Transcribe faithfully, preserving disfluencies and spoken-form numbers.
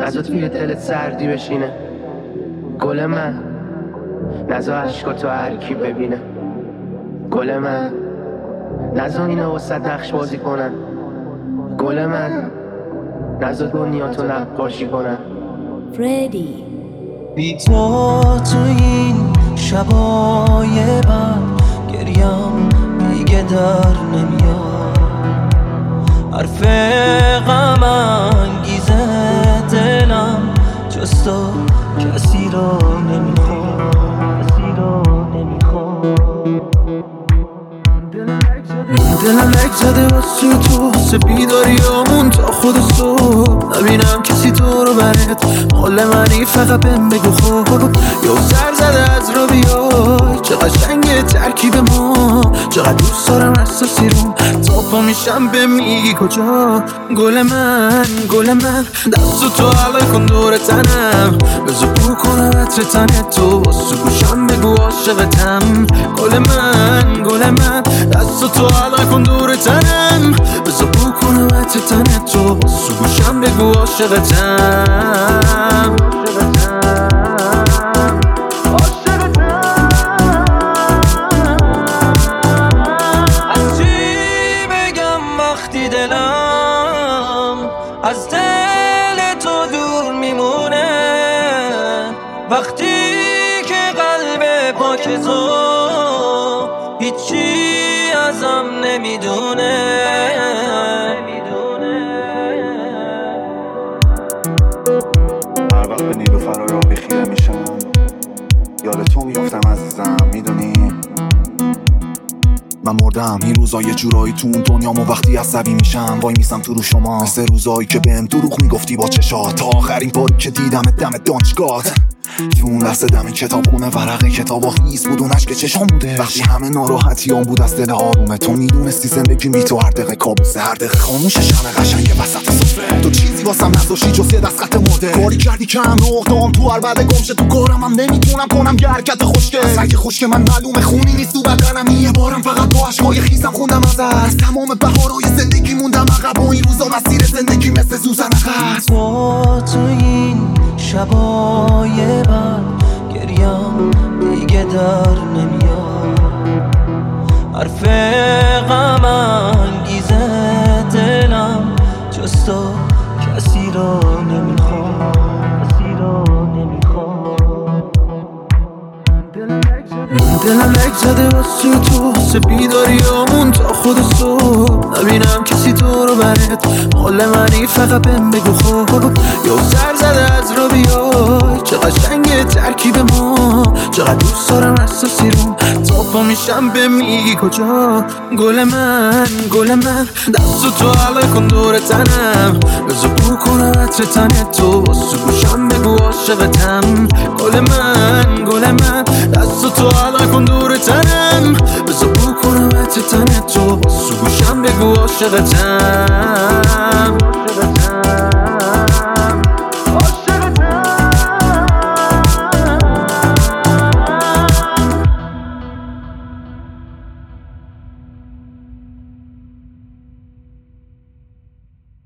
نزا توی دلت سردی بشینه گل من، نزا عشقاتو هر کی ببینه گل من، نزا اینا وسط نقش بازی کنن گل من، نزا دنیاتو نقاشی کنن. فردی بی تو تو این شبای بد گریم دیگه در نمیاد، حرف غم انگیزه دلم جز تو کسی رو نمیخواد، کسی رو نمیخواد. دلم لک زده واسه تو، سپیداریامون تا خود صبح، نبینم کسی تو رو برد حال منی فقط بهم بگو خوب، یا سر زده از را بیای چه قشنگه ترکیب ما، چقدر دوست دارم اساسی رو تا پا میشم به میگی کجا گل من، گل من دستو تو علای کن دور تنم، بزو بو کنم عطر تنه تو واسه گوشم بگو عاشقتم گل من، گل من دستو تو علای کن دور تنم، بزو بو کنم عطر تنه تو واسه گوشم بگو عاشقتم. از دل تو دور میمونه وقتی که قلب پاک تو هیچی ازم نمیدونه. هر وقت به نیلوفر را بخیره میشم یاد تو میافتم عزیزم، میدونی من مردم این روزا یه جورایی تو اون دنیام و وقتی عصبی میشم وای میسم تو رو شما، مثل روزایی که بهم دروغ میگفتی با چشات، تا آخرین باری که دیدم دم دانشگاهت، تو اون لحظه دم کتاب خونه ورقه کتاب و خیس بود، اون عشق چشام بوده وقتی همه ناراحتیام بود از دل آرومه، تو میدونستی زندگی بی تو هر دقیقه کابوسه، هر دقیقه خاموشه شمع قشنگ وسط سفره، تو چیزی واسم نذاشتی جز یه دست خط مرده، کاری کردی که هم نقطه‌ام تو هر بعد گمشه، تو کارم هم نمیتونم کنم یه حرکت خوشگل، از رنگ خشک من معلومه خونی نیست تو بدنم، یه بارم فقط با عشقای خیسم خوندم ازت، تمام بهارای زندگی موندم عقب و این روزا مسیر زندگی مثل سوزن عقب. تو تو این شبای بد گریم دیگه در نمیاد، حرف غم انگیزه دلم جز تو کسی رو نمیخواد، کسی رو نمیخواد. دلم لک زده واسه تو، سپیداریامون تا خود صبح، نبینم کسی تو رو برد حال منی فقط بهم بگو خوب، یا سر زده از را بیای چه قشنگه ترکیب ما، چقدر دوست دارم اساسی رو تا پا میشم به میگی کجا گل من، گل من دستو تو علای کن دور تنم، بزو بو کنم عطر تنه تو واسه گوشم بگو عاشقتم گل من، گل من دستو تو علای کن دور تنم، بزو بو کنم عطر تنه تو واسه گوشم بگو عاشقتم.